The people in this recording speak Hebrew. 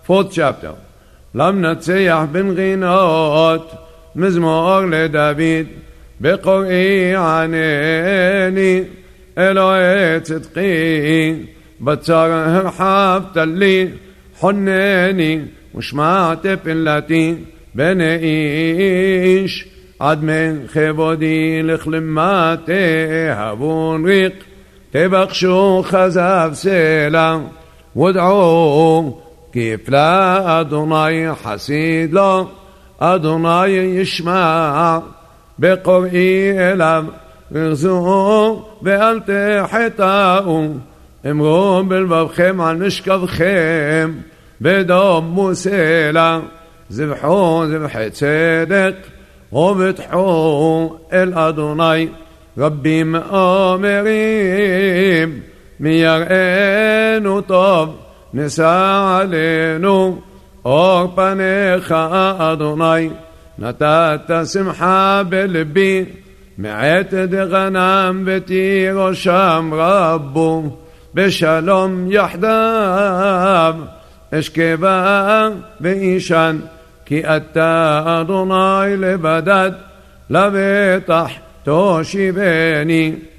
Fourth chapter. למנצח בנגינות, מזמור לדוד, בקוראי ענני, אלוהי צדקי, בצר הרחבת לי, חונני, ושמעת תפילתי, בני איש, עד מן כבודי לכלמה תהבון ריק, תבקשו חזב סלע, ודעו כפלה אדוני חסיד לו, אדוני ישמע, בקוראי אליו, רזו ואל תחטאו, אמרו בלבבכם על משכבכם, בדום סלע, זבחו זבחי צדק, ובטחו אל אדוני. רבים אומרים, מי יראינו טוב, נישא עלינו, אור פניך אדוני. נתת שמחה בלבי, מעת דגנם ותירושם רבו, בשלום יחדיו אשכבה ואישן, כי אתה אדוני לבדד, לבטח תושיבני.